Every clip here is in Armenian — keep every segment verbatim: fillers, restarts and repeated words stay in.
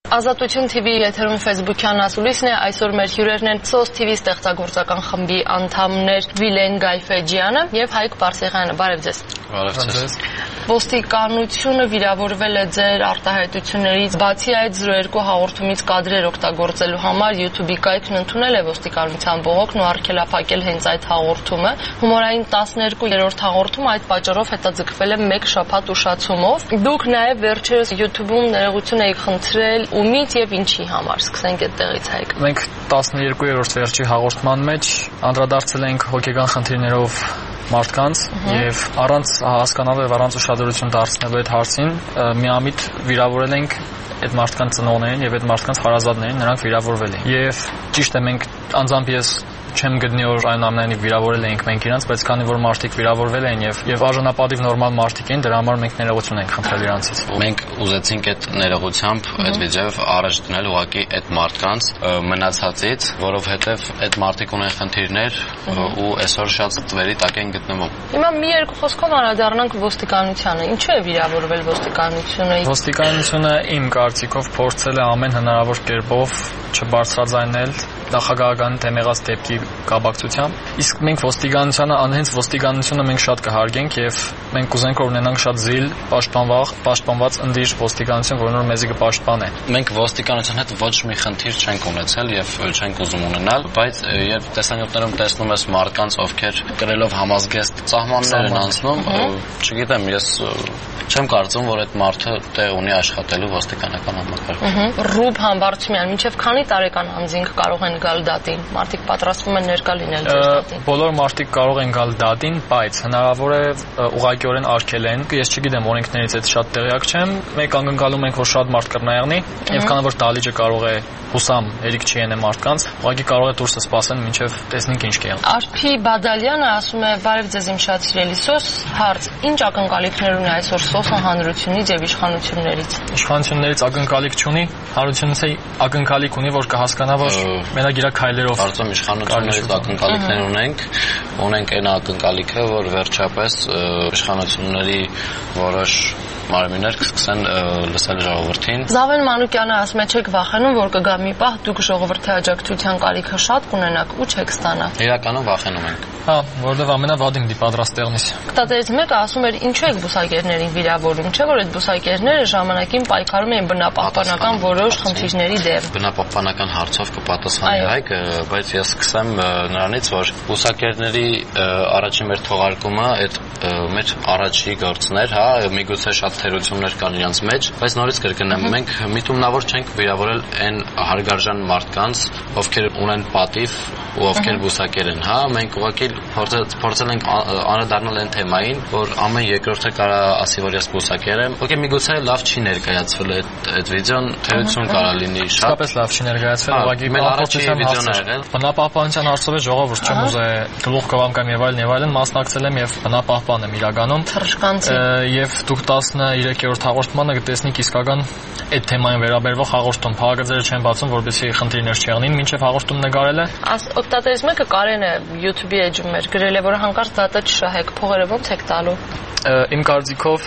Ազատություն T V եթերում Facebook-յան ասուլիսն է, այսօր մեր հյուրերն են Սոս T V ստեղծագործական խմբի անդամներ Վիլեն Գայֆեջյանը եւ Հայկ Բարսեղյանը։ Բարև ձեզ։ Բարև ձեզ։ Ոստիկանությունը վիրավորվել է ձեր արտահայտություններից, բացի այդ զրո երկու հաղորդումից կադրեր օգտագործելու համար YouTube-ի կայքն ընդունել է ոստիկանության բողոքն ու արգելափակել հենց այդ հաղորդումը։ Հումորային տասներկու-երրորդ հաղորդումը այդ պատճառով հետաձգվել է մեկ շաբաթ ուշացումով։ Դուք նաեւ վերջերս YouTube-ում ներողություն եք խնդրել ումից եւ ինչի համար։ Սկսենք այդտեղից Հայկ։ Մենք տասներկու-երրորդ վերջի հաղորդման մեջ անդրադարձել ենք հոգեգան խնդիրներով մարդկանց եւ առանց հասկանալու եւ առանց ուշադրություն դարձնելու այդ հարցին միամիտ վիրավորել ենք այդ մարդկանց ծնողներին եւ այդ մարդկանց հարազատներին, նրանք վիրավորվել են։ Եվ ճիշտ է, մենք անձամբ ես չեմ գտնի որ այն ամենայնիվ վիրավորել էինք մենք իրանց, բայց քանի որ մարդիկ վիրավորվել են եւ եւ արժանապատիվ նորմալ մարդիկ են, դրա համար մենք ներողություն ենք խնդրել իրանցից։ Մենք ուզեցինք այդ ներողությամբ այդ վիդեոյով առաջ դնել ուղղակի այդ մարդկանց մնացածից, որովհետեւ այդ մարդիկ ունեն խնդիրներ ու այսօր շատ ծվերի տակ են գտնվում։ Հիմա մի երկու խոսքով անդրադառնանք ոստիկանությանը։ Ինչու է վիրավորվել ոստիկանությունը։ Ոստիկանությունը իմ կարծիքով փորձել է ամեն հնարավոր կերպով չբարձրաձայնել նախագահական թեմեղած դեպքի կապակցությամբ, իսկ մենք ոստիկանությանը, հենց ոստիկանությունը մենք շատ կհարգենք եւ մենք կուզենք որ ունենանք շատ զիլ, պաշտպանված, պաշտպանված ընդիր ոստիկանություն, որը նոր մեզի կպաշտպանե։ Մենք ոստիկանության հետ ոչ մի խնդիր չենք ունեցել եւ չենք ուզում ունենալ, բայց երբ տեսանյութերում տեսնում ես մարդկանց, ովքեր կրելով համազգեստ սահմաններ են անցնում, չգիտեմ, ես չեմ կարծում, որ այդ մարդը տեղ ունի աշխատելու ոստիկանական համակարգում։ Ռուբ Համբարձումյան, մինչև քանի տարեկան անձինք կարող են գալ դատին։ Մարդիկ պատրաստվում են ներկա լինել ձեր դատին։ Բոլոր մարդիկ կարող են գալ դատին, բայց հնարավոր է ուղղակիորեն արգելեն։ Ես չգիտեմ օրենքներից այդ շատ տեղյակ չեմ։ Մենք ակնկալում ենք, որ շատ մարդ կռնայեղնի, եւ քանի որ դալիճը կարող է հուսամ երիկ չի ենե մարդկանց, ուղղակի կարող է դուրսը սպասեն մինչև տեսնենք ինչ կեղն։ Արփի Բադալյանը ասում է. «Բարև ձեզ իմ շատ սիրելի Սոս, հարց, ինչ ակնկալիքներ ունի այսօր Սոսը հանրությունից եւ իշխանություններից»։ Իշխանություններից ակնկալիք չունի, հանրությունից ակնկալիք ունի, որ կհասկանա, որ մենակ իր քայլերով։ Կարծում իշխանություններից ակնկալիքներ ունենք, ունենք այն ակնկալիքը, որ վերջապես իշխանությունների որոշ մարմիններ կսկսեն լսել ժողովրդին։ Զավեն Մանուկյանը ասում է, չեք վախենում, որ կգա մի պահ, դուք ժողովրդի աջակցության կարիքը շատ կունենաք ու չեք ստանա։ Իրականում վախենում ենք։ Հա, որովհետև ամենավատին դի պատրաստ տեղնից։ Կտատերից մեկը ասում էր, ինչու եք բուսակերներին վիրավորում, չէ՞ որ այդ բուսակերները ժամանակին պայքարում են բնապահպանական որոշ խնդիրների դեմ։ Բնապահպանական հարցով կպատասխանի Հայկ, բայց ես սկսեմ նրանից, որ բուսակերների առաջին մեր թողարկումը այդ մեր առաջի գործներ, հա, միգուցե շատ թերություններ կան իրancs մեջ, բայց նորից կրկնեմ, մենք միտումնավոր չենք վիրավորել այն հարգարժան մարդկանց, ովքեր ունեն պատիվ ու ովքեր բուսակեր են, հա, մենք ուղղակի փորձել ենք անդրադառնալ այն թեմային, որ ամեն երկրորդը կարա ասի, որ ես բուսակեր եմ։ Օքեյ, միգուցե լավ չի ներկայացվել այդ վիդեոն, թերություն կարա լինի շատ։ Իսկապես լավ չի ներկայացվել, ուղղակի մեր առաջի վիդեոն է եղել։ Բնապահպանության հարցով է ժողովուրդ չեմ ուզե գլուխ կվամ կամ եւ այլն եւ այլն մասնակցել եմ եւ բնապահպան եմ իրականում։ Թռչկանցի։ Եւ դուք տասներկերորդ հաղորդմանը կտեսնիք իսկական այդ թեմային վերաբերող հաղորդում։ Փաղագծերը չեն բացում, որպեսզի խնդիրներ չեղնին, մինչև հաղորդում նկարել է։ Օգտատերից մեկը Կարեն է YouTube-ի էջում էր գրել է, որ հանկարծ դատը չշահեք, փողերը ոնց եք տալու։ Իմ կարծիքով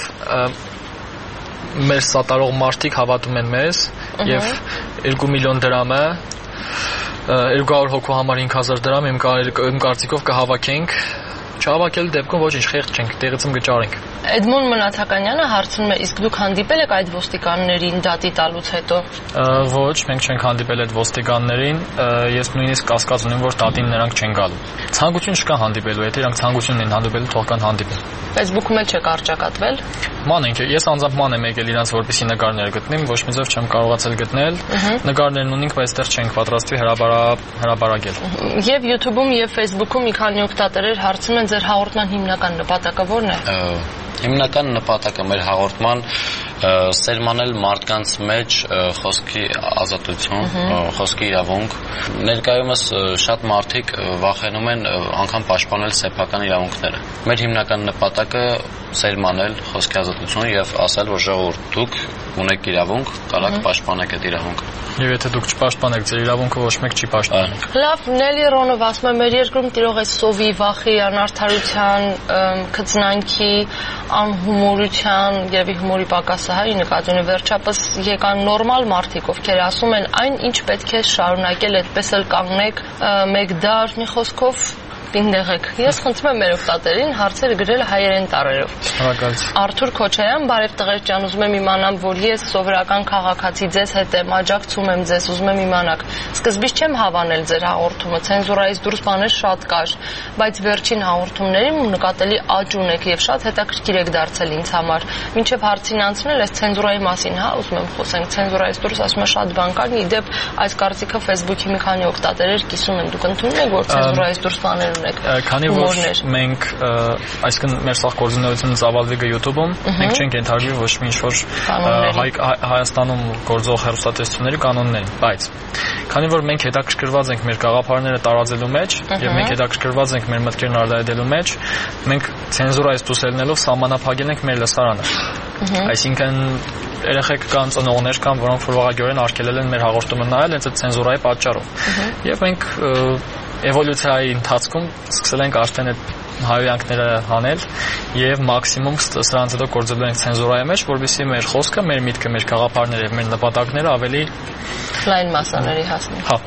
մեր սատարող մարդիկ հավատում են մեզ եւ երկու միլիոն դրամը երկու հարյուր հոգու համար հինգ հազար դրամ իմ կարծիքով կհավաքենք։ Չհավաքել դեպքում ոչինչ խեղճ չենք, տեղից կճարենք։ Էդմոն Մնացականյանը հարցնում է, իսկ դուք հանդիպել եք այդ ոստիկաններին դատի տալուց հետո։ Ոչ, մենք չենք հանդիպել այդ ոստիկաններին, ես նույնիսկ կասկած ունեմ, որ դատին նրանք չեն գալու։ Ցանկություն չկա հանդիպելու, եթե իրանք ցանկություն են հանդիպելու, թող կան հանդիպեն։ Facebook-ում էլ չեք արճակատվել։ Ման ենք, ես անձամբ ման եմ եկել իրանց որպեսի նկարներ գտնեմ, ոչ մի ձև չեմ կարողացել գտնել։ Նկարներն ունենք, բայց դեռ չենք պատրաստվի հրաբարակել։ Եվ YouTube-ում եւ Facebook-ում մի քանի օգտատերեր հարցում են, ձեր հաղորդման հիմնական նպատակը ո՞րն է։ Հիմնական նպատակը մեր հաղորդման սերմանել մարդկանց մեջ խոսքի ազատություն, խոսքի իրավունք։ Ներկայումս շատ մարդիկ վախենում են անգամ պաշտպանել սեփական իրավունքները։ Մեր հիմնական նպատակը սերմանել խոսքի ազատություն եւ ասել, որ ժողովուրդ դուք ունեք իրավունք, կարող եք պաշտպանեք այդ իրավունքը։ Եվ եթե դուք չպաշտպանեք ձեր իրավունքը, ոչ մեկ չի պաշտպանի։ Լավ, Նելի Ռոնով ասում է, մեր երկրում տիրող է սովի, վախի, անարդարության, քծնանքի, անհումորության, երևի հումորի պակաս մասը, հա, նկատի ունի վերջապես եկան նորմալ մարդիկ, ովքեր ասում են այն ինչ պետք է շարունակել, այդպես էլ կանգնեք մեկ դար, մի խոսքով Պինդեղեք։ Ես խնդրում եմ մեր օգտատերին հարցերը գրել հայերեն տառերով։ Շնորհակալություն։ Արթուր Քոչարյան, բարև տղեր ջան, ուզում եմ իմանամ, որ ես սովորական քաղաքացի ձեզ հետ եմ, աջակցում եմ ձեզ, ուզում եմ իմանալ։ Սկզբից չեմ հավանել ձեր հաղորդումը, ցենզուրայից դուրս բաներ շատ կար, բայց վերջին հաղորդումներին նկատելի աճ ունեք եւ շատ հետաքրքիր եք դարձել ինձ համար։ Մինչեւ հարցին անցնել ես ցենզուրայի մասին, հա, ուզում եմ խոսենք ցենզուրայից դուրս, ասում եմ շատ բան կար, իդեպ այս կարծիքը Facebook-ի մի քանի օգտատերեր կիսում են, դուք ընդունում եք, որ ցենզուրայից դուրս բաներ Քանի որ մենք այսինքն մեր սաղ գործունեությունը ծավալվի գ YouTube-ում, մենք չենք ենթարկվի ոչ մի ինչ-որ Հայաստանում գործող հեռուստատեսությունների կանոններին, բայց քանի որ մենք հետաքրքրված ենք մեր գաղափարները տարածելու մեջ եւ մենք հետաքրքրված ենք մեր մտքերն արտահայտելու մեջ, մենք ցենզուրայից դուրս ելնելով սահմանափակել ենք մեր լսարանը։ Այսինքն երեխեք կան, ծնողներ կան, որոնք ֆորվաղագորեն արգելել են մեր հաղորդումը նայել հենց այդ ցենզուրայի պատճառով։ Եվ մենք էվոլյուցիայի ընթացքում սկսել ենք արդեն այդ հայոյանքները հանել եւ մաքսիմում սրանց հետո գործել ենք ցենզուրայի մեջ, որովհետեւ մեր խոսքը, մեր միտքը, մեր գաղափարները եւ մեր նպատակները ավելի լայն մասաների հասնեն։ Հա։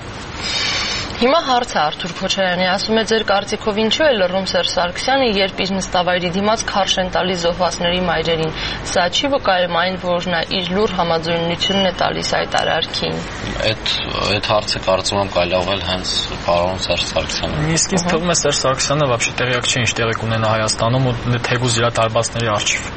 Հիմա հարցը Արթուր Քոչարյանի ասում է ձեր կարծիքով ինչու է լռում Սերժ Սարգսյանը, երբ իր նստավայրի դիմաց քարշ են տալիս զոհվածների մայրերին։ Սա չի վկայում այն, որ նա իր լուր համաձայնությունն է տալիս այդ արարքին։ Այդ այդ հարցը կարծում եմ կարելի հենց պարոն Սերժ Սարգսյանը։ Իսկ ինձ թվում է Սերժ Սարգսյանը вообще տեղյակ չի ինչ տեղի կունենա Հայաստանում ու թեկուզ իր տարբասների առջև։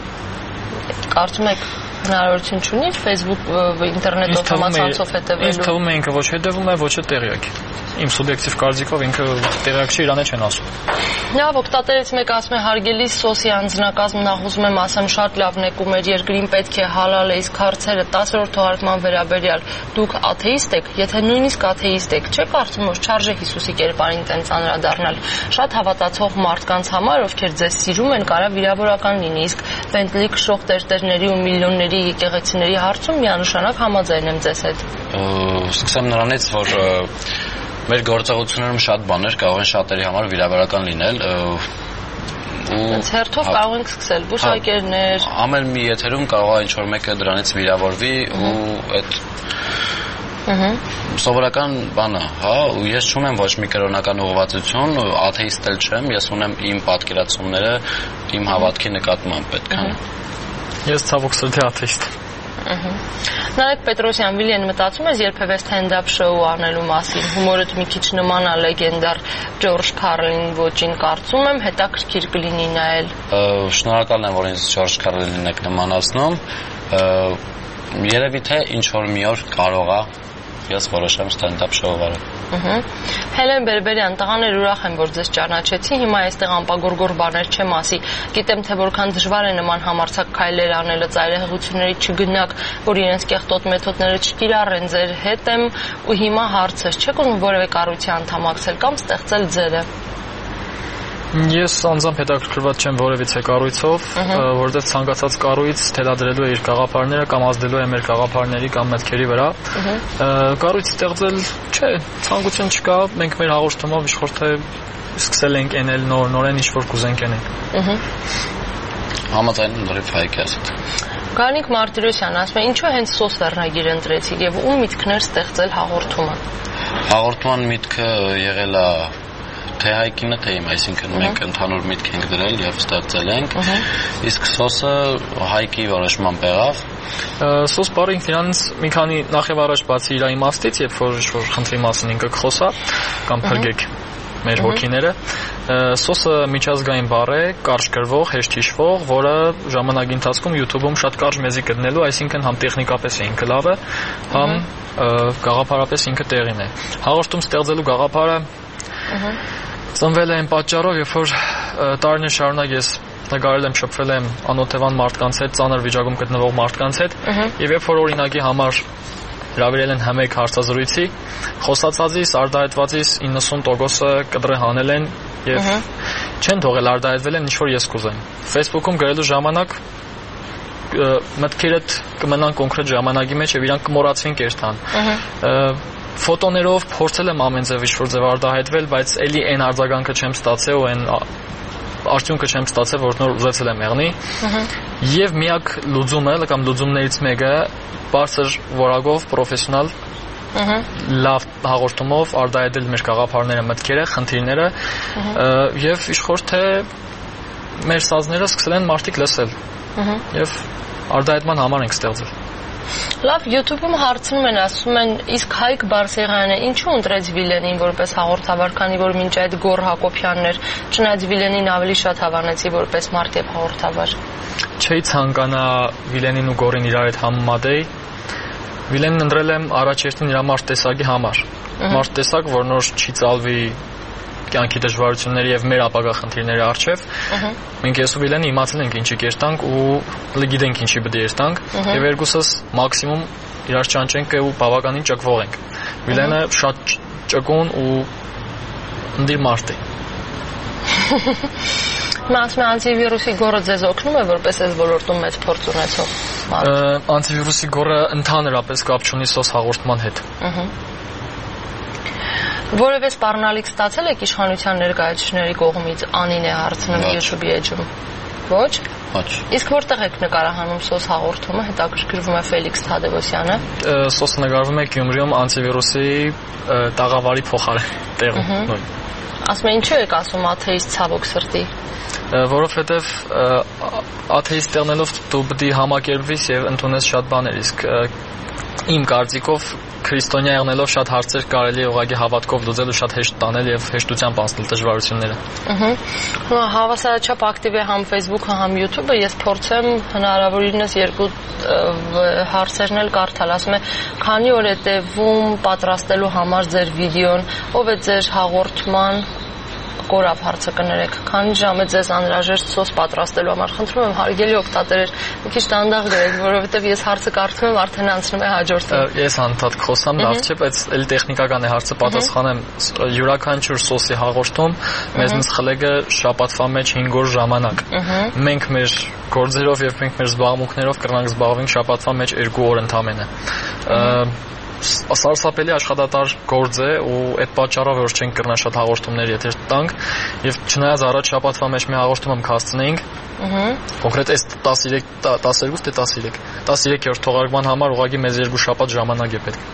Կարծում եք հնարավորություն չունի Facebook ինտերնետով համացանցով հետևելու։ Ինձ թվում է ինքը ոչ հետևում է, ոչ է տեղյակ։ Իմ սուբյեկտիվ կարծիքով ինքը տեղյակ չի, իրան չեն ասում։ Լավ, օգտատերից մեկ ասում է հարգելի Սոսի անձնակազմն նախ ուզում եմ ասեմ շատ լավ նեկում էր երկրին պետք է հալալ է, իսկ հարցերը տասրորդ թողարկման վերաբերյալ դուք աթեիստ եք, եթե նույնիսկ աթեիստ եք, չէ՞ կարծում որ չարժե Հիսուսի կերպարին տենց անդրադառնալ։ Շատ հավատացող մարդկանց համար, ովքեր ձեզ սիրում են, կարա վիրավորական լինի, իսկ Bentley քշող տերտերների ու միլիոնների եկեղեցիների հարցում միանշանակ համաձայն եմ ձեզ հետ։ Սկսեմ նրանից, որ մեր գործողություններում շատ բաներ կարող են շատերի համար վիրավորական լինել ու հերթով կարող ենք սկսել բուսակերներ ամեն մի եթերում կարող է ինչ-որ մեկը դրանից վիրավորվի ու այդ սովորական բանը, հա, ու ես չունեմ ոչ մի կրոնական ուղղվածություն, աթեիստ էլ չեմ, ես ունեմ իմ պատկերացումները իմ հավատքի նկատմամբ պետք է։ Ես ցավոք սրտի աթեիստ Նարեկ Պետրոսյան, Վիլիեն, մտածում ես երբևէ stand-up show անելու մասին, հումորդ մի քիչ նման է լեգենդար Ջորջ Քարլին ոճին, կարծում եմ հետաքրքիր կլինի նայել։ Շնորհակալ եմ, որ ինձ Ջորջ Քարլինին եք նմանացնում։ Երևի թե ինչ որ մի օր կարող է ես որոշեմ stand-up show վարել։ Հելեն Բերբերյան, տղաներ ուրախ եմ, որ ձեզ ճանաչեցի, հիմա այստեղ անպագորգոր բաներ չեմ ասի, գիտեմ, թե որքան դժվար է նման համարձակ քայլեր անելը, ծայրահեղությունների չգնաք, որ իրենց կեղտոտ մեթոդները չկիրառեն, ձեր հետ եմ ու հիմա հարցս, չեք ուզում որևէ կառույցի անդամակցել կամ ստեղծել ձերը։ Ես անձամբ հետաքրքրված չեմ որևիցե կառույցով, որովհետև ցանկացած կառույց թելադրելու է իր գաղափարները կամ ազդելու է մեր գաղափարների կամ մտքերի վրա։ Կառույց ստեղծել, չէ, ցանկություն չկա, մենք մեր հաղորդումով ինչ-որ թե սկսել ենք էնել նոր նորեն ինչ-որ կուզենք էնել։ Համաձայն եմ լրիվ Հայկի ասած։ Գարնիկ Մարտիրոսյան ասում է, ինչու հենց սոս վերնագիր ընտրեցիք եւ ում միտքներ ստեղծել հաղորդումը։ Հաղորդման միտքը եղել է թե Հայկինը, թե իմ, այսինքն մենք ընդհանուր միտք ենք դրել եւ ստեղծել ենք, իսկ սոսը Հայկի որոշման եղավ։ Սոս բառը ինքնից մի քանի նախ եւ առաջ բացի իր իմաստից, երբ որ ինչ-որ խնդրի մասին ինքը կխոսա կամ փրկեք մեր հոգիները, սոսը միջազգային բառ է, կարճ գրվող, հեշտ հիշվող, որը ժամանակի ընթացքում YouTube-ում շատ կարճ մեզի գտնելու, այսինքն համ տեխնիկապես է ինքը լավ է, համ գաղափարապես ինքը տեղին է։ Հաղորդում ստեղծելու գաղափարը ծնվել է այն պատճառով, երբ որ տարիներ շարունակ ես նկարել եմ, շփվել եմ անօթևան մարդկանց հետ, ծանր վիճակում գտնվող մարդկանց հետ, եւ երբ որ օրինակի համար հրավիրել են համեկ հարցազրույցի, խոսածածից, արտահայտվածից իննսուն տոկոսը կտրե հանել են եւ չեն թողել արտահայտվել են ինչ որ ես կուզեմ։ Facebook-ում գրելու ժամանակ մտքերդ կմնան կոնկրետ ժամանակի մեջ եւ իրանք կմոռացվին կերտան։ Ֆոտոներով փորձել եմ ամեն ձև ինչ-որ ձև արտահայտվել, բայց էլի այն արձագանքը չեմ ստացել ու այն արդյունքը չեմ ստացել, որ նոր ուզեցել եմ եղնի։ Եվ միակ լուծումը կամ լուծումներից մեկը բարձր որակով պրոֆեսիոնալ լավ հաղորդումով արտահայտել մեր գաղափարները, մտքերը, խնդիրները եւ իշխոր թե մեր սազները սկսել են մարդիկ լսել եւ արտահայտման համար ենք ստեղծել։ Լավ, YouTube-ում հարցնում են, ասում են, իսկ Հայկ Բարսեղյանը ինչու ընտրեց Վիլենին որպես հաղորդավար, քանի որ մինչ այդ Գոռ Հակոբյաններ, չնայած Վիլենին ավելի շատ հավանեցի որպես մարդ եւ հաղորդավար։ Չէի ցանկանա Վիլենին ու Գոռին իրար հետ համեմատեի։ Վիլենին ընտրել եմ առաջերտին իր մարդ տեսակի համար։ Մարդ տեսակ, որ նոր չի ծալվի կյանքի դժվարությունների եւ մեր ապագա խնդիրների առջեւ։ Մենք ես ու Վիլենը իմացել ենք ինչի կերտանք ու գիտենք ինչի պետք է երտանք եւ երկուսս մաքսիմում իրար ճանճենք ու բավականին ճկվող ենք։ Վիլենը շատ ճկուն ու ընդիր մարդ է։ Մասն անտիվիրուսի Գոռը ձեզ օգնում է որպես այս ոլորտում մեծ փորձ ունեցող մարդ։ Անտիվիրուսի Գոռը ընդհանրապես կապ չունի սոս հաղորդման հետ։ Որևէ սպառնալիք ստացել եք իշխանության ներկայացուցիչների կողմից, Անին է հարցնում YouTube-ի էջում։ Ոչ։ Ոչ։ Իսկ որտեղ եք նկարահանում սոս հաղորդումը, հետաքրքրվում է Ֆելիքս Թադևոսյանը։ Սոսը նկարվում է Գյումրիում անտիվիրուսի տաղավարի փոխարեն տեղում։ Ասում են ինչու եք ասում աթեիստ ցավոք սրտի։ Որովհետև աթեիստ եղնելով դու պետք է համակերպվես եւ ընդունես շատ բաներ, իսկ իմ կարծիքով քրիստոնյա եղնելով շատ հարցեր կարելի է ուղղակի հավատքով լուծել ու շատ հեշտ տանել եւ հեշտությամբ անցնել դժվարությունները։ Ահա։ Հավասարաչափ ակտիվ է համ Facebook-ը, համ YouTube-ը, ես փորձեմ հնարավորինս երկու հարցերն էլ կարդալ։ Ասում է, քանի օր է տևում պատրաստելու համար ձեր վիդեոն, ով է ձեր հաղորդման Կորավ հարցը կներեք, քանի ժամ է ձեզ անհրաժեշտ սոս պատրաստելու համար։ Խնդրում եմ հարգելի օգտատերեր, մի քիչ դանդաղ գրեք, որովհետև ես հարցը կարդում եմ, արդեն անցնում է հաջորդը։ Ես անդադ խոսամ, լավ չէ, բայց էլի տեխնիկական է հարցը պատասխանեմ։ Յուրաքանչյուր սոսի հաղորդում մեզնից խլեկը շաբաթվա մեջ հինգ օր ժամանակ։ Մենք մեր գործերով եւ մենք մեր զբաղմունքներով կրնանք զբաղվենք շաբաթվա մեջ երկու օր ընդամենը։ Սարսափելի աշխատատար գործ է ու այդ պատճառով որ չենք կրնա շատ հաղորդումներ եթե տանք եւ չնայած առաջ շաբաթվա մեջ մի հաղորդում եմ կհասցնեինք կոնկրետ այս տասնյոթ տասներկու թե տասնյոթ տասնյոթ թողարկման համար ուղղակի մեզ երկու շաբաթ ժամանակ է պետք։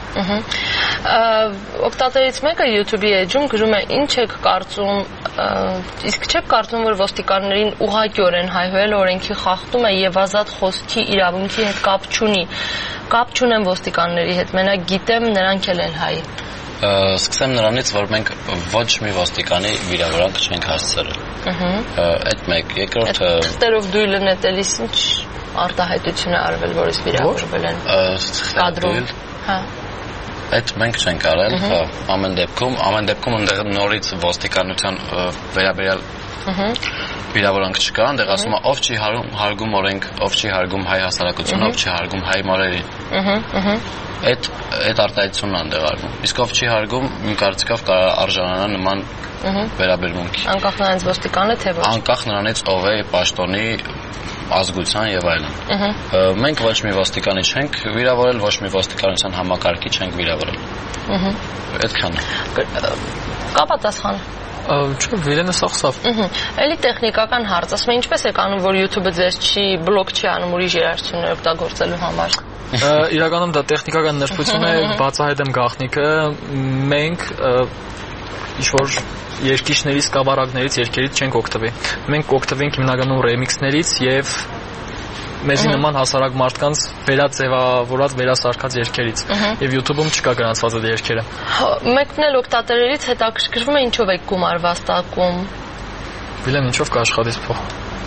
Օգտատերից մեկը YouTube-ի էջում գրում է ինչ եք կարծում իսկ չեք կարծում որ ոստիկաններին ուղղակիորեն հայհոյել օրենքի խախտումը եւ ազատ խոսքի իրավունքի հետ կապ չունի կապ չունեմ ոստիկանների հետ մենակ գիտեմ նրանք էլ են հայ։ Սկսեմ նրանից, որ մենք ոչ մի ոստիկանի վիրավորանք չենք հասցրել։ Այդ մեկ, երկրորդը Ստերով դույլը նետելիս ինչ արտահայտություն է արվել, որից վիրավորվել են կադրում։ Հա։ Այդ մենք չենք արել, ամեն դեպքում, ամեն դեպքում այնտեղ նորից ոստիկանության վերաբերյալ վիրավորանք չկա, այնտեղ ասում է ով չի հարգում օրենք, ով չի հարգում հայ հասարակությունը, ով չի հարգում հայ մորերին։ Այդ այդ արտահայտությունն այնտեղ արվում։ Իսկ ով չի հարգում, իմ կարծիքով կարող արժանանա նման վերաբերմունքի։ Անկախ նրանից ոստիկանը թե ոչ։ Անկախ նրանից ով է պաշտոնի ազգության եւ այլն։ Մենք ոչ մի ոստիկանի չենք վիրավորել, ոչ մի ոստիկանության համակարգի չենք վիրավորել։ Այդքան է։ Կա պատասխան։ Չէ, Վիլենը սախսավ։ Էլի տեխնիկական հարց, ասում եմ ինչպես եք անում, որ YouTube-ը ձեզ չի բլոկ չի անում ուրիշ երաժշտություններ օգտագործելու համար։ Իրականում դա տեխնիկական նրբություն է, բացահայտեմ գաղտնիքը, մենք ինչ-որ երկիշներից, կավառակներից, երկերից չենք օգտվի։ Մենք կօգտվենք հիմնականում ռեմիքսներից եւ մեզի նման հասարակ մարդկանց վերաձևավորած, վերասարքած երգերից եւ YouTube-ում չկա գրանցված այդ երգերը։ Մեկն էլ օգտատերերից հետաքրքրվում է ինչով եք գումար վաստակում։ Վիլեն ինչով կաշխատես փող։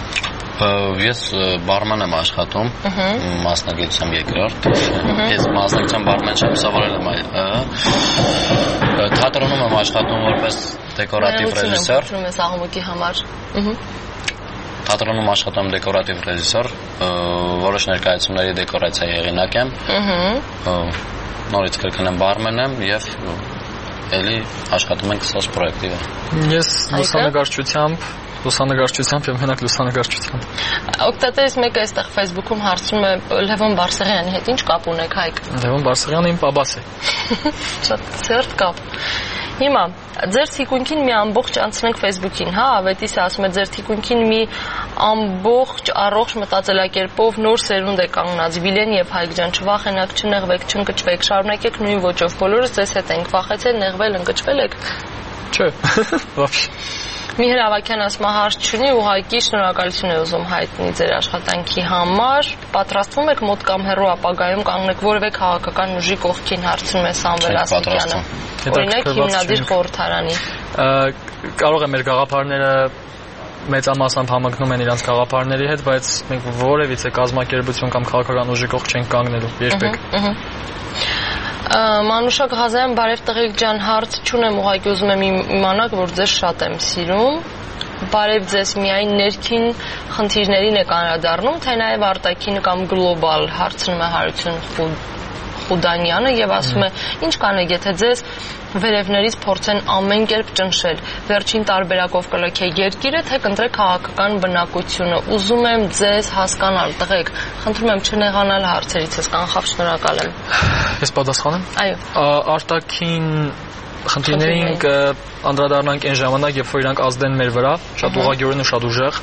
Ես բարման եմ աշխատում, մասնագիտությամբ երկրորդ։ Ես մասնագիտությամբ բարման չեմ, սովորել եմ թատրոնում եմ աշխատում որպես դեկորատիվ ռեժիսոր։ Ում ես աղմուկի համար։ Թատրոնում աշխատում դեկորատիվ ռեժիսոր, որոշ ներկայացումների դեկորացիայի հեղինակ եմ։ Նորից կրկնեմ բարմեն եմ եւ էլի աշխատում ենք սոս պրոյեկտի վրա։ Ես լուսանկարչությամբ Լուսանկարչությամբ եւ մենակ լուսանկարչությամբ։ Օգտատերից մեկը այստեղ Facebook-ում հարցնում է Լևոն Բարսեղյանի հետ ինչ կապ ունեք Հայկ։ Լևոն Բարսեղյանը իմ պապաս է։ Շատ ծերտ կապ։ Հիմա ձեր թիկունքին մի ամբողջ անցնենք Facebook-ին, հա, ավետիս ասում է ձեր թիկունքին մի ամբողջ առողջ մտածելակերպով նոր սերունդ է կանգնած։ Վիլեն եւ Հայկ ջան, չվախենաք, չնեղվեք, չընկճվեք, շարունակեք նույն ոճով։ Բոլորս ձեզ հետ ենք, վախեցել, նեղվել, ընկճվել եք։ Չէ, вообще։ Միհր Ավակյան ասում է հարց չունի, ուղղակի շնորհակալություն է ուզում հայտնի ձեր աշխատանքի համար։ Պատրաստվում եք մոտ կամ հեռու ապագայում կանգնեք որևէ քաղաքական ուժի կողքին, հարցնում է Սամվել Ասիկյանը։ Օրինակ հիմնադիր խորհրդարանի։ Կարող է մեր գաղափարները մեծամասամբ համընկնում են իրանց գաղափարների հետ, բայց մենք որևիցե կազմակերպություն կամ քաղաքական ուժի կողք չենք կանգնելու երբեք։ Մանուշա Ղազարյան, բարև տղեկ ջան, հարց չունեմ, ուղղակի ուզում եմ իմանալ, որ ձեզ շատ եմ սիրում։ Բարև ձեզ, միայն ներքին խնդիրներին եք անդրադառնում, թե նաև արտաքին կամ գլոբալ, հարցնում է Հարություն Խուդանյանը եւ ասում է, ինչ կանեք, եթե ձեզ վերևներից փորձեն ամեն կերպ ճնշել, վերջին տարբերակով կլքեք երկիրը, թե կընտրեք քաղաքական բնակությունը։ Ուզում եմ ձեզ հասկանալ, տղեկ, խնդրում եմ չնեղանալ հարցերից, ես կանխավ շնորհակալ եմ։ Ես պատասխանեմ։ Այո։ Արտաքին խնդիրներին անդրադառնանք այն ժամանակ, երբ որ իրանք ազդեն մեր վրա, շատ ուղղակիորեն ու շատ ուժեղ։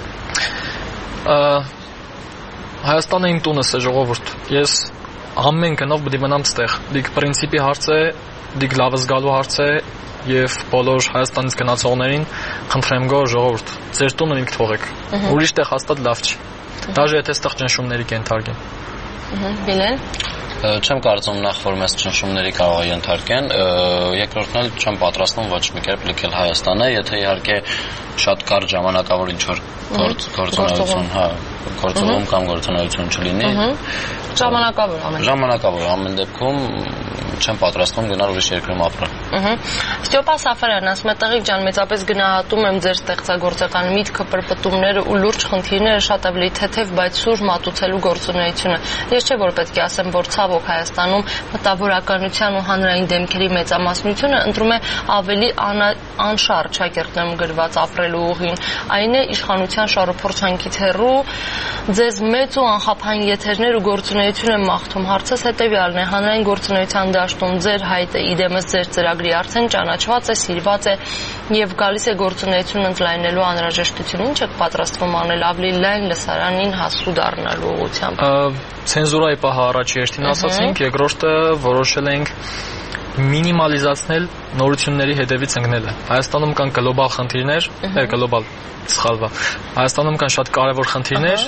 Հայաստանը իմ տունս է, ժողովուրդ։ Ես ամեն գնով պետք է մնամ ստեղ։ Դիք պրինցիպի հարց է, դիք լավ զգալու հարց է եւ բոլոր Հայաստանից գնացողներին խնդրեմ գո ժողովուրդ, ձեր տունը ինք թողեք։ Ուրիշ տեղ հաստատ լավ չի։ Դաժե եթե ստեղ ճնշումների կենթարկեն։ Բիլեն։ Չեմ կարծում նախ որ մեզ ճնշումների կարող է ենթարկեն, երկրորդն էլ չեմ պատրաստվում ոչ մի կերպ լքել Հայաստանը, եթե իհարկե շատ կարճ ժամանակավոր ինչ որ գործունեություն, հա, գործողում կամ գործունեություն չլինի։ Ժամանակավոր ամեն։ Ժամանակավոր ամեն դեպքում չեմ պատրաստվում գնալ ուրիշ երկրում ապրել։ Ստյոպա Սաֆարյան ասում է, տղեկ ջան, մեծապես գնահատում եմ ձեր ստեղծագործական միտքը, պրպտումները ու լուրջ խնդիրները, շատ ավելի թեթև, բայց սուր մատուցելու գործունեությունը։ Ես չէ որ պետք է ասեմ, որ ցավոք Հայաստանում մտավորականության ու հանրային դեմքերի մեծամասնությունը ընտրում է ավելի անշարժ ճակերտներում գրված ապրելու ուղին։ Այն է իշխանության շարոփորձանքից հեռու, ձեզ մեծ ու անխափան եթերներ ու գործունեություն եմ մաղթում։ Հարցս հետևյալն է, հանրային գործունեության դաշտում ձեր հայտը իդեմս ձեր ծրագրի արդեն ճանաչված է, սիրված է եւ գալիս է գործունեություն ընդլայնելու անհրաժեշտություն։ Ինչ եք պատրաստվում անել ավելի լայն լսարանին հասու դառնալու ուղղությամբ։ Ցենզուրայի պահը առաջ երթին ասացինք, երկրորդը որոշել ենք մինիմալիզացնել նորությունների հետևից ընկնելը։ Հայաստանում կան գլոբալ խնդիրներ, է գլոբալ սխալվա։ Հայաստանում կան շատ կարևոր խնդիրներ,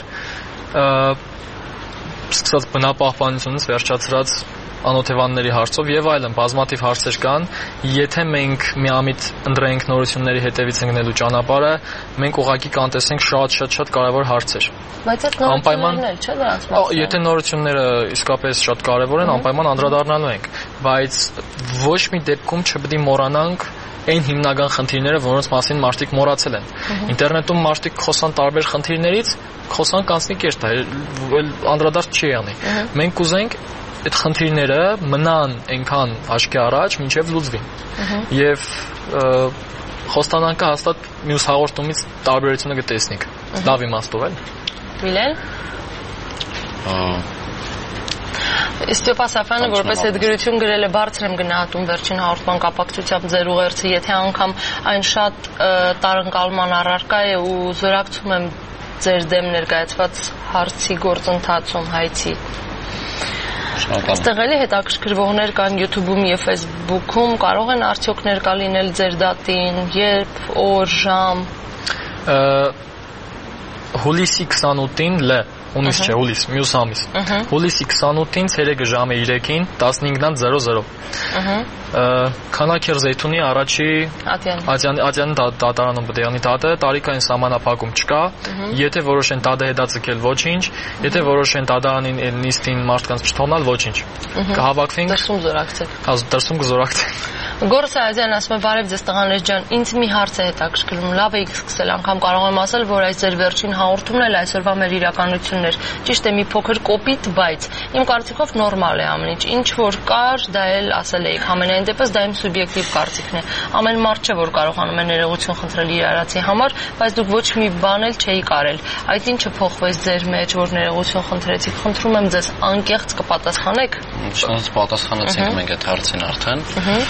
սկսած բնապահպանությունից վերջացրած անօթևանների հարցով եւ այլն, բազմաթիվ հարցեր կան։ Եթե մենք միամիտ ընտրենք նորությունների հետևից ընկնելու ճանապարհը, մենք ուղղակի կանտեսենք շատ-շատ-շատ կարևոր հարցեր։ Բայց այդ նորություններն էլ չէ դրանց մասը։ Եթե նորությունները իսկապես շատ կարևոր են, անպայման անդրադառնալու ենք, բայց ոչ մի դեպքում չպետք է մոռանանք այն հիմնական խնդիրները, որոնց մասին մարդիկ մոռացել են։ Ինտերնետում մարդիկ խոսան տարբեր խնդիրներից, խոսան կանցնի կերտ, անդրադարձ չի անի։ Մենք կուզենք այդ խնդիրները մնան այնքան աչքի առաջ, մինչև լուծվի։ Եվ խոստանակը հաստատ մյուս հաղորդումից տարբերությունը կտեսնենք։ Լավ իմաստով էլ։ Վիլեն։ Ստյոպա Սաֆյանը որպես հետգրություն գրել է, բարձր եմ գնահատում վերջին հաղորդման կապակցությամբ ձեր ուղերձը, եթե անգամ այն շատ տարընկալման առարկա է ու զորակցում եմ ձեր դեմ ներկայացված հարցի գործընթացում հայցի։ Այստեղ էլի հետաքրքրվողներ կան YouTube-ում եւ Facebook-ում, կարող են արդյոք ներկա լինել ձեր դատին, երբ, օր, ժամ։ Հուլիսի քսանութին Լ, հունիս չէ, հուլիս, մյուս ամիս։ Հուլիսի քսանութին ցերեկը ժամը երեքին տասնհինգ զերո զերո։ Քանաքեր Զեյթունի առաջի Ատյանի դատարանում պետք է անի դատը, տարիքային սահմանափակում չկա։ Եթե որոշեն դատը հետաձգել, ոչինչ, եթե որոշեն դատարանին նիստին մարդկանց չթողնալ, ոչինչ։ Կհավաքվենք։ Դրսում զորակցեք։ Հա, դրսում կզորակցենք։ Գորս Սայազյան ասում է, բարև ձեզ տղաներ ջան, ինձ մի հարց է հետաքրքրում, լավ եք սկսել, անգամ կարող եմ ասել, որ այս ձեր վերջին հաղորդումն էլ այսօրվա մեր իրականությունն էր։ Ճիշտ է, մի փոքր կոպիտ, բայց իմ կարծիքով նորմալ է ամեն ինչ, ինչ որ կար, դա էլ ասել էիք, համենայն դեպս դա իմ սուբյեկտիվ կարծիքն է։ Ամեն մարդ չէ, որ կարողանում է ներողություն խնդրել իր արածի համար, բայց դուք ոչ մի բան էլ չէի կարել։ Այդ ինչը փոխվեց ձեր մեջ, որ ներողություն խնդրեցիք, խնդրում եմ ձեզ անկեղծ կպատասխանեք։ Չնայած պատասխանեցինք մենք այդ հարցին արդեն։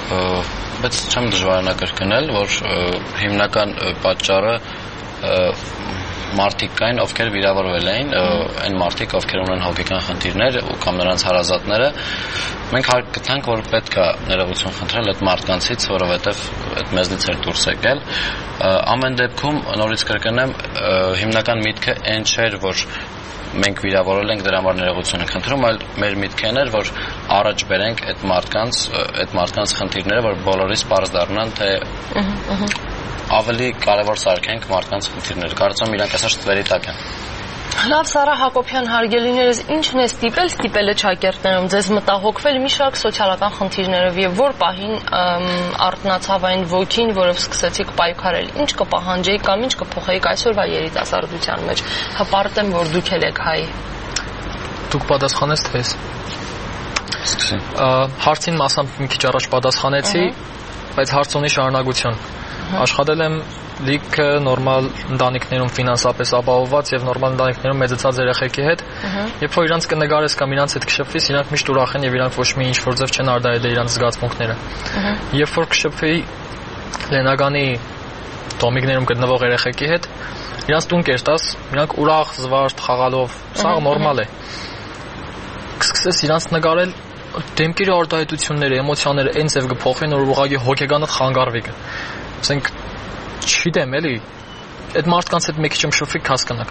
բայց չեմ դժվարանակրկնել, որ հիմնական պատճառը մարդիկ կային, ովքեր վիրավորվել էին, այն մարդիկ, ովքեր ունեն հոգեկան խնդիրներ կամ նրանց հարազատները, մենք հարկ գտանք, որ պետք է ներողություն խնդրել այդ մարդկանցից, որովհետև այդ մեզնից էր դուրս եկել։ Ամեն դեպքում նորից կրկնեմ, հիմնական միտքը այն չէր, որ մենք վիրավորել ենք դրա համար ներողություն ենք խնդրում, այլ մեր միտքն էր, որ առաջ բերենք այդ մարդկանց, այդ մարդկանց խնդիրները, որ բոլորիս պարզ դառնան, թե ավելի կարևոր սարքենք մարդկանց խնդիրները։ Կարծում եմ իրանք այսօր ստվերի տակ են։ Լավ, Սարա Հակոբյան, հարգելիներս, ինչն է ստիպել ստիպել է ճակերտներում ձեզ մտահոգվել մի շարք սոցիալական խնդիրներով եւ որ պահին արտնացավ այն ոգին, որով սկսեցիք պայքարել։ Ինչ կպահանջեիք կամ ինչ կփոխեիք այսօրվա երիտասարդության մեջ։ Հպարտեմ, որ դուք եք հայ։ Դուք պատասխանեցիք թե ես։ Սկսեմ։ Հարցին մասամբ մի քիչ առաջ պատասխանեցի, բայց հարց ունի շարունակություն։ Աշխատել եմ լիքը նորմալ ընտանիքներում ֆինանսապես ապահովված եւ նորմալ ընտանիքներում մեծացած երեխեքի հետ, երբ որ իրանց կնկարես կամ իրանց հետ կշփվես, իրանք միշտ ուրախ են եւ իրանք ոչ մի ինչ որ ձև չեն արտահայտել իրանց զգացմունքները։ Երբ որ կշփվեի Լենագանի տոմիկներում գտնվող երեխեքի հետ, իրանց տուն կերտաս, իրանք ուրախ, զվարթ, խաղալով, սա նորմալ է։ Կսկսես իրանց նկարել դեմքերի արտահայտությունները, էմոցիաները այն ձև կփոխվեն, որ ուղղակի հոգեգանը խանգարվի։ Ասենք չգիտեմ, էլի, այդ մարդկանց հետ մի քիչ շփվի հասկանաք։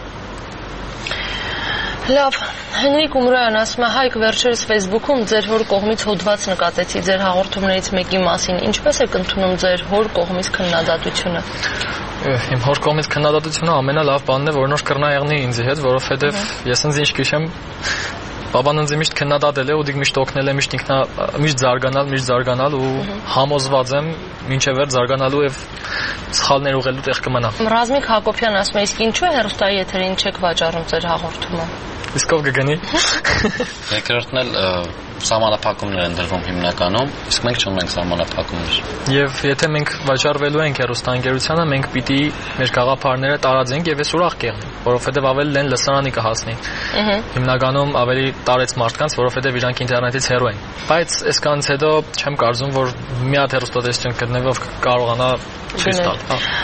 Լավ, Հենրիկ Ումրոյան ասում է, Հայկ, վերջերս Facebook-ում ձեր հոր կողմից հոդված նկատեցի ձեր հաղորդումներից մեկի մասին։ Ինչպես եք ընդունում ձեր հոր կողմից քննադատությունը։ Իմ հոր կողմից քննադատությունը ամենալավ բանն է, որ նոր կրնա եղնի ինձ հետ, որովհետև ես ինձ ինչ քիշեմ Բաբան ինձ միշտ քննադատել է ու դիք միշտ օգնել է միշտ ինքնա միշտ զարգանալ, միշտ զարգանալ ու համոզված եմ մինչև վեր զարգանալու եւ սխալներ ուղղելու տեղ կմնա։ Ռազմիկ Հակոբյան ասում է, իսկ ինչու է հեռուստայի եթերին չեք վաճառում ձեր հաղորդումը։ Իսկ ով կգնի։ Երկրորդն էլ սահմանափակումներ են դրվում հիմնականում, իսկ մենք չունենք սահմանափակումներ։ Եվ եթե մենք վաճառվելու ենք հեռուստաընկերությանը, մենք պիտի մեր գաղափարները տարածենք եւ ես ուրախ կեղնեմ, որովհետեւ ավելի լեն լսարանի կհասնի։ Հիմնականում ավելի տարեց մարդկանց, որովհետեւ իրանք ինտերնետից հեռու են։ Բայց այսքանից հետո չեմ կարծում, որ մի հատ հեռուստատեսություն գտնվելով կարողանա ցույց տալ։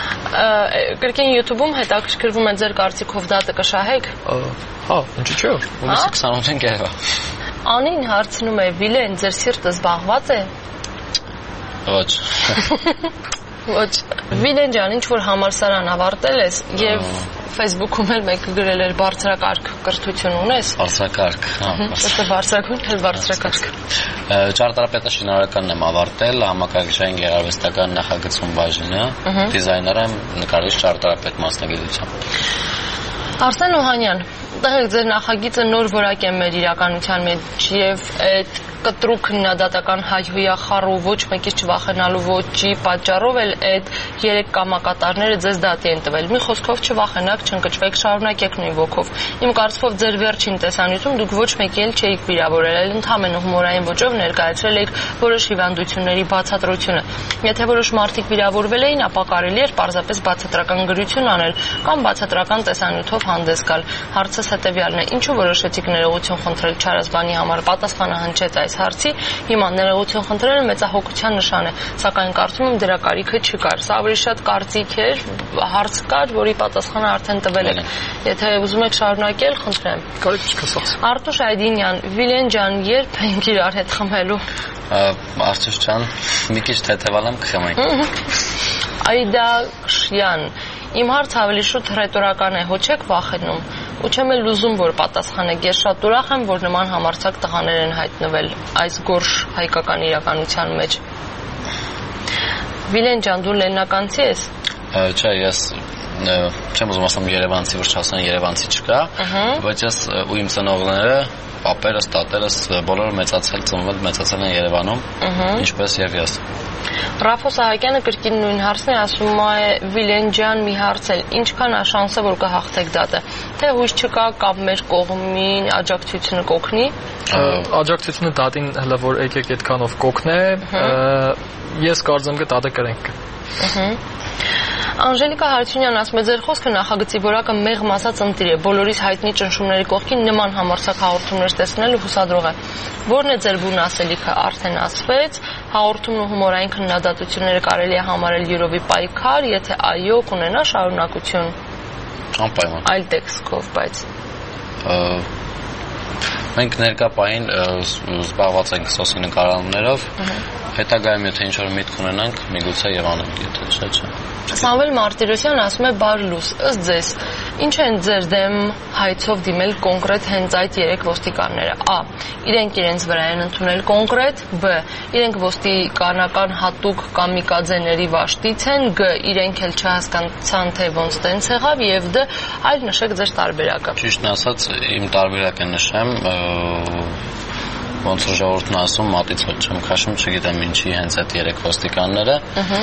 Կրկին YouTube-ում հետաքրքրվում են ձեր կարծիքով դատը կշահեք։ Հա, ինչու՞ չէ։ Ուրիշ քսանութ երևա։ Անին հարցնում է, Վիլեն, ձեր սիրտը զբաղված է։ Ոչ։ Ոչ։ Վիլեն ջան, ինչ որ համալսարան ավարտել ես եւ Facebook-ում էլ մեկը գրել էր բարձրակարգ կրթություն ունես։ Բարձրակարգ, հա։ Ըստ բարձրակարգ, էլ բարձրակարգ։ Ճարտարապետաշինարարականն եմ ավարտել, համակարգչային գեղարվեստական նախագծում բաժինը, դիզայներ եմ, նկարիչ ճարտարապետ մասնագիտությամբ։ Արսեն Օհանյան, տեղ ձեր նախագիծը նոր որակ է մեր իրականության մեջ եւ այդ կտրուկ քննադատական հայհոյախառ ու ոչ մեկից չվախենալու ոճի պատճառով էլ այդ երեք կամակատարները ձեզ դատի են տվել։ Մի խոսքով չվախենաք, չընկճվեք, շարունակեք նույն ոգով։ Իմ կարծիքով ձեր վերջին տեսանյութում դուք ոչ մեկի էլ չէիք վիրավորել, այլ ընդհանրապես հումորային ոճով ներկայացրել եք որոշ հիվանդությունների բացատրությունը։ Եթե որոշ մարդիկ վիրավորվել էին, ապա կարելի էր պարզապես բացատրական գրություն անել կամ բացատրական տեսանյութով հանդես գալ։ Հարցս հետեւյալն է. ինչու որոշեցիք ներողություն խնդրել Չարազբանի համար։ Պատասխանը հնչեց այս հարցի, հիմա ներողություն խնդրելը մեծահոգության նշան է, սակայն կարծում եմ դրա կարիքը չկար։ Սա ավելի շատ կարծիք էր, հարց կար, որի պատասխանը արդեն տվել եք։ Եթե ուզում եք շարունակել, խնդրեմ։ Կարիք չկասած։ Արտուշ Այդինյան, Վիլեն ջան, երբ ենք իրար հետ խմելու։ Արտուշ ջան, մի քիչ թեթևալամ կխմենք։ Այդաշյան, իմ հարցը ավելի շուտ ռետորական է, հո չեք վախենում։ Ու չեմ էլ ուզում, որ պատասխանեք։ Ես շատ ուրախ եմ, որ նման համարձակ տղաներ են հայտնվել այս գորշ հայկական իրականության մեջ։ Վիլեն ջան, դու լեննականցի ես։ Չէ, ես չեմ ուզում ասեմ երևանցի, որ չասեն երևանցի չկա, բայց ես ու իմ ծնողները, պապերս, տատերս բոլորը մեծացել, ծնվել, մեծացել են Երևանում, ինչպես եւ ես։ Ռաֆո Սահակյանը կրկին նույն հարցն է, ասում է Վիլեն ջան, մի հարց էլ, ինչքան է շանսը, որ կհաղթեք դատը։ Թե հույս չկա կամ մեր կողմին աջակցությունը կօգնի։ Աջակցությունը դատին հələ որ եկեք այդքանով կօգնե, ես կարծեմ կտատը կրենք։ Անժելիկա Հարությունյան ասում է, ձեր խոսքը նախագծի որակը մեղմ ասած ընտիր է, բոլորիս հայտնի ճնշումների կողքին նման համարձակ հաղորդումներ տեսնելը հուսադրող է։ Որն է ձեր բուն ասելիքը, արդեն ասվեց, հաղորդումն ու հումորային քննադատությունները կարելի է համարել յուրովի պայքար, եթե այո, կունենա շարունակություն։ Անպայման։ Այլ տեքստով, բայց մենք ներկա պահին զբաղված ենք սոսի նկարահանումներով, հետագայում եթե ինչ-որ միտք ունենանք, միգուցե եւ անենք, եթե չէ, չէ։ Սամվել Մարտիրոսյան ասում է բարի լույս, ըստ ձեզ, ինչ են ձեր դեմ հայցով դիմել կոնկրետ հենց այդ երեք ոստիկանները։ Ա. Իրենք իրենց վրա են ընդունել կոնկրետ, Բ. Իրենք ոստիկանական հատուկ կամիկաձեների վաշտից են, Գ. Իրենք էլ չհասկացան, թե ոնց տենց եղավ, եւ Դ. Այլ նշեք ձեր տարբերակը։ Ճիշտն ասած, իմ տարբերակը նշեմ, ոնց որ ժողովուրդն ասում, մատից ոչ չեմ քաշում, չգիտեմ ինչի հենց այդ երեք ոստիկանները։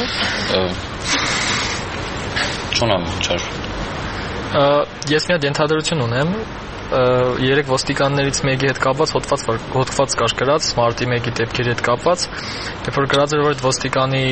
Չունեմ ինչ-որ։ Ես մի հատ ենթադրություն ունեմ, երեք ոստիկաններից մեկի հետ կապված հոդված հոդված կար գրած, մարտի մեկի դեպքերի հետ կապված, երբ որ գրած էր, որ այդ ոստիկանի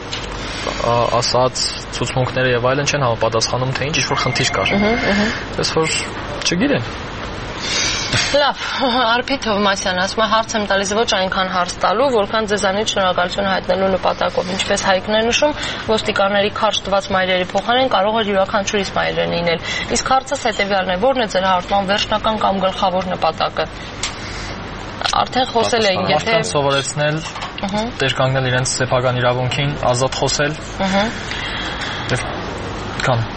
ասած ցուցմունքները եւ այլն չեն համապատասխանում, թե ինչ ինչ-որ խնդիր կար։ Այսպես որ չգիտեմ։ Լավ, Արփի Թովմասյան ասում է, հարց եմ տալիս ոչ այնքան հարց տալու, որքան ձեզանից շնորհակալություն հայտնելու նպատակով, ինչպես Հայկն է նշում, ոստիկանների քարշ տված մայրերի փոխարեն կարող է յուրաքանչյուրիս մայրը լինել։ Իսկ հարցս հետեւյալն է, ո՞րն է ձեր հարցման վերջնական կամ գլխավոր նպատակը։ Արդեն խոսել ենք, եթե մարդկանց սովորեցնել, տեր կանգնել իրենց սեփական իրավունքին, ազատ խոսել։ Եվ կան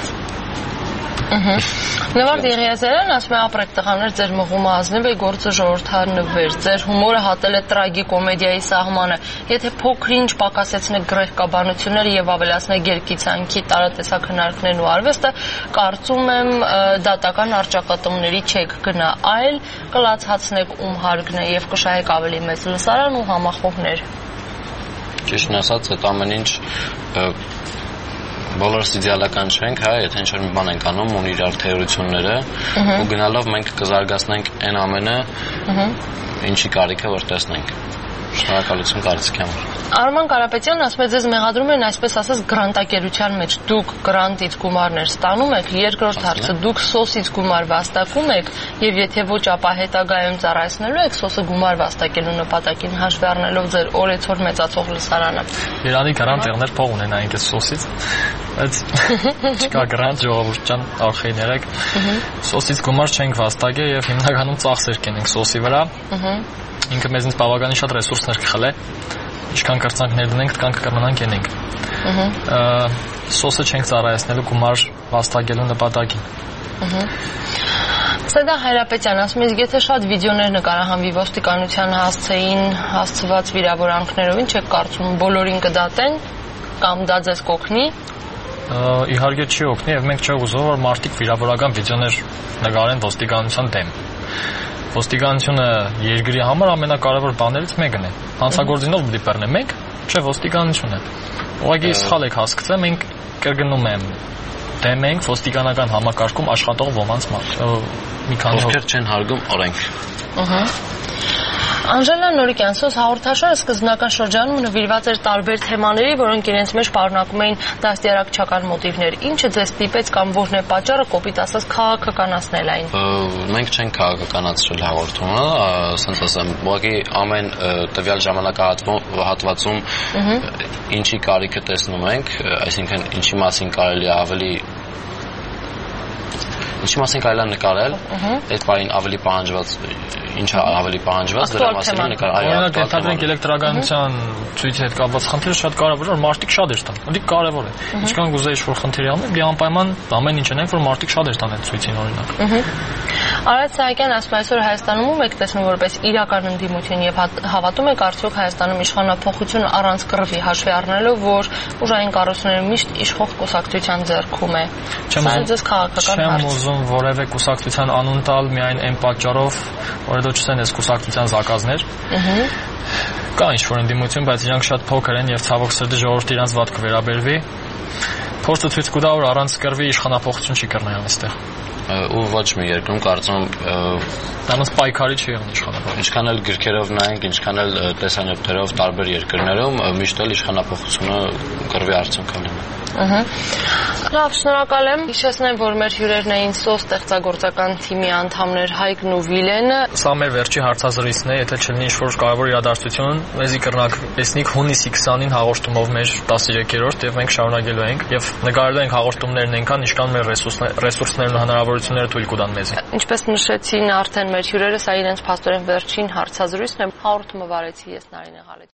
Նվարդ Եղիազարյան ասում է, ապրեք տղաներ, ձեր մղումը ազնիվ է, գործը ժողովրդանվեր, ձեր հումորը հատել է տրագիկոմեդիայի սահմանը, եթե փոքր-ինչ պակասեցնեք գրեհկաբանությունները եւ ավելացնեք երգիծանքի տարատեսակ հնարքներն ու արվեստը, կարծում եմ դատական արճակատումների չեք գնա, այլ կլացացնեք ում հարգն է եւ կշահեք ավելի մեծ լսարան ու համախոհներ։ Ճիշտն ասած, այդ ամեն ինչ բոլորս իդեալական չենք, հա, եթե ինչ-որ մի բան ենք անում, ունի իրար թեորությունները, ու գնալով մենք կզարգացնենք այն ամենը, ինչի կարիքը որ տեսնենք։ Շնորհակալություն կարծիքի համար։ Արման Կարապետյանն ասում է, ձեզ մեղադրում են այսպես ասած գրանտակերության մեջ, դուք գրանտից գումարներ ստանում եք, երկրորդ հարցը, դուք սոսից գումար վաստակում եք, եւ եթե ոչ, ապա հետագայում ծառայեցնելու եք սոսը գումար վաստակելու նպատակին հաշվի առնելով ձեր օրեցօր մեծացող լսարանը։ Իրանի գրանտերներ փող ունենային այս սոսից, բայց չկա գրանտ, ժողովուրդ ջան, արխիներեք։ Սոսից գումար չենք վաստակել եւ հիմնականում ծախսեր կենենք սոսի վրա։ Ինքը մեզնից բավականին շատ ռեսուրսներ կխլե, ինչքան կրծանքներ դնենք, տկանք կմնանք ենենք։ Սոսը չենք ծառայեցնելու գումար վաստակելու նպատակին։ Սեդա Հայրապետյան ասում է, եթե շատ վիդեոներ նկարահանվի ոստիկանության հասցեին հասցված վիրավորանքներով, ինչ եք կարծում, բոլորին կդատեն կամ դա ձեզ կօգնի։ Իհարկե չի օգնի եւ մենք չենք ուզում, որ մարդիկ վիրավորական վիդեոներ նկարեն ոստիկանության դեմ։ Ոստիկանությունը երկրի համար ամենակարևոր բաներից մեկն է։ Հանցագործինով պիտի բռնե մենք, չէ ոստիկանությունը։ Ուղղակի սխալ եք հասկացել, մենք կրկնում եմ, դեմ ենք ոստիկանական համակարգում աշխատող ոմանց մի քանի ովքեր չեն հարգում օրենք։ Ահա։ Անժելա Նորիկյան, սոս հաղորդաշարը սկզբնական շրջանում նվիրված էր տարբեր թեմաների, որոնք իրենց մեջ պարունակում էին դաստիարակչական մոտիվներ։ Ինչը ձեզ ստիպեց կամ որն է պատճառը կոպիտ ասած քաղաքականացնել այն։ Մենք չենք քաղաքականացրել հաղորդումը, ասենց ասեմ, ուղղակի ամեն տվյալ ժամանակահատվածում ինչի կարիքը տեսնում ենք, այսինքն ինչի մասին կարելի է ավելի ինչի մասին կարելի է նկարել, այդ բանին ավելի պահանջված, ինչը ավելի պահանջված, դրա մասին է նկարել։ Օրինակ, ենթադրենք էլեկտրականության ցույցի հետ կապված խնդիրը շատ կարևոր է, որ մարդիկ շատ էր տան։ Դի կարևոր է։ Ինչքան կուզեի ինչ-որ խնդիր անել, դի անպայման ամեն ինչ անենք, որ մարդիկ շատ էր տան այդ ցույցին օրինակ։ Արադ Սահակյան ասում է, այսօր Հայաստանում ում եք տեսնում որպես իրական ընդդիմություն եւ հավատում եք արդյոք Հայաստանում իշխանափոխություն առանց կռվի հաշվի առնելով, որ ուժային կառույցները միշտ իշխող կուսակցության ձեռքում է։ Սա ձեզ քաղաքական հարց։ Չեմ ուզում որևէ կուսակցության անուն տալ միայն այն պատճառով, որ դա չսեն այս կուսակցության զակազներ։ Կա ինչ-որ ընդդիմություն, բայց իրանք շատ փոքր են եւ ցավոք սրտի ժողովուրդը իրանց վատ կվերաբերվի։ Փորձը ցույց կտա, որ առանց կռվի իշխանափոխություն չի կրնայ այստեղ։ Ու ոչ մի երկրում կարծում Դրանց պայքարի չի եղել իշխանափոխություն։ Ինչքան էլ գրքերով նայենք, ինչքան էլ տեսանյութերով տարբեր երկրներում միշտ էլ իշխանափոխությունը կռվի արդյունք է լինում։ Ահա։ Լավ, շնորհակալ եմ։ Հիշեցնեմ, որ մեր հյուրերն էին սոս ստեղծագործական թիմի անդամներ Հայկն ու Վիլենը։ Սա մեր վերջի հարցազրույցն է, եթե չլինի ինչ-որ կարևոր իրադարձություն, մեզի կրնակ տեսնիկ հունիսի քսանին հաղորդումով մեր տասներեքերորդ եւ մենք շարունակելու ենք եւ նկարելու ենք հաղորդումներն այնքան, ինչքան մեր ռեսուրսներն ու հնարավորությունները թույլ կտան մեզ։ Ինչպես նշեցին արդեն մեր հյուրերը, սա իրենց փաստորեն վերջին հարցազրույցն է։ Հաղորդումը վարեցի ես Նարինե Ղալեթ։